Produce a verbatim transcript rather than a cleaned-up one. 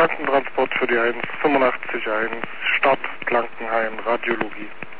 Krankentransport für die eins fünfundachtzig eins Stadt Blankenhain Radiologie.